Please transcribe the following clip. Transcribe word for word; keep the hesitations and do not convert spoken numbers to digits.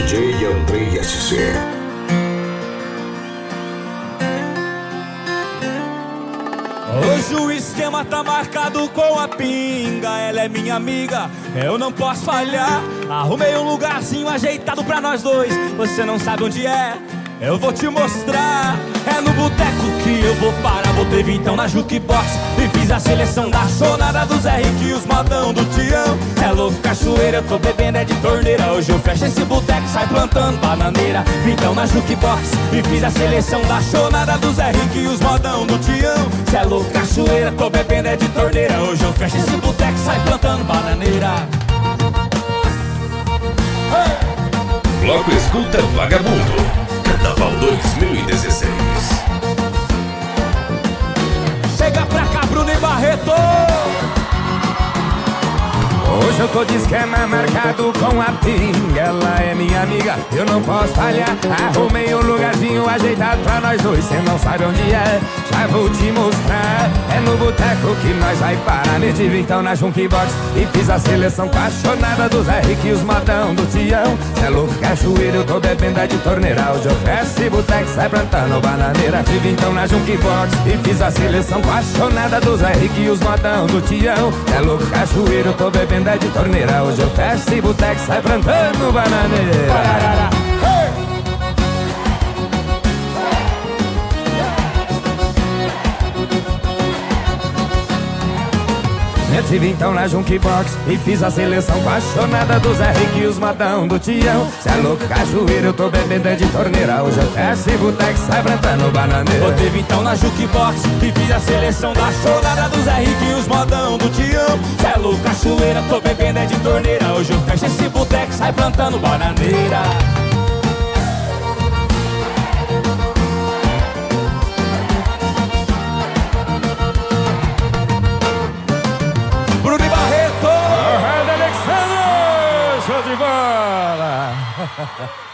J Andrei S C. Hoje o esquema tá marcado com a pinga. Ela é minha amiga, eu não posso falhar. Arrumei um lugarzinho ajeitado pra nós dois. Você não sabe onde é? Eu vou te mostrar. É no boteco que eu vou parar. Botei vintão na jukebox e fiz a seleção da sonada do Zé Rico e os modão do Tião. É louco, cachoeira, eu tô bebendo é de torneira. Hoje eu fecho esse boteco e sai plantando bananeira. Vintão na jukebox e fiz a seleção da sonada do Zé Rico e os modão do Tião. Cê é louco, cachoeira, tô bebendo é de torneira. Hoje eu fecho esse boteco e sai plantando bananeira. Hey! Bloco Escuta Vagabundo Carnaval dois mil e dezesseis. Chega pra cá, Bruno e Barreto. Hoje eu tô de esquema marcado com a pinga. Ela é minha amiga, eu não posso falhar. Arrumei um lugarzinho ajeitado pra nós dois. Cê não sabe onde é, já vou te mostrar. É no boteco que nós vai parar. Meti vintão na jukebox e fiz a seleção apaixonada do Zé Rico e os modão do Tião. Cê é louco, cachoeira, eu tô bebendo é de torneira. Hoje eu fecho esse boteco, sai plantando bananeira. Meti vintão na jukebox e fiz a seleção apaixonada do Zé Rico e os modão do Tião. Cê é louco, cachoeira, eu tô bebendo é de torneira. Hoje eu fecho esse boteco, sai plantando bananeira. Meti vintão na jukebox e fiz a seleção apaixonada do Zé Rico e os modão do Tião. Cê é louco, cachoeira, eu tô bebendo é de torneira. Hoje eu fecho esse boteco, sai plantando bananeira. Botei vintão na jukebox e fiz a seleção da sonada do Zé Rico e os modão do Tião. Cê é louco, cachoeira, tô bebendo é de torneira. Hoje eu fecho esse boteco, sai plantando bananeira. Bruno e Barreto. Alexandre, show de bola.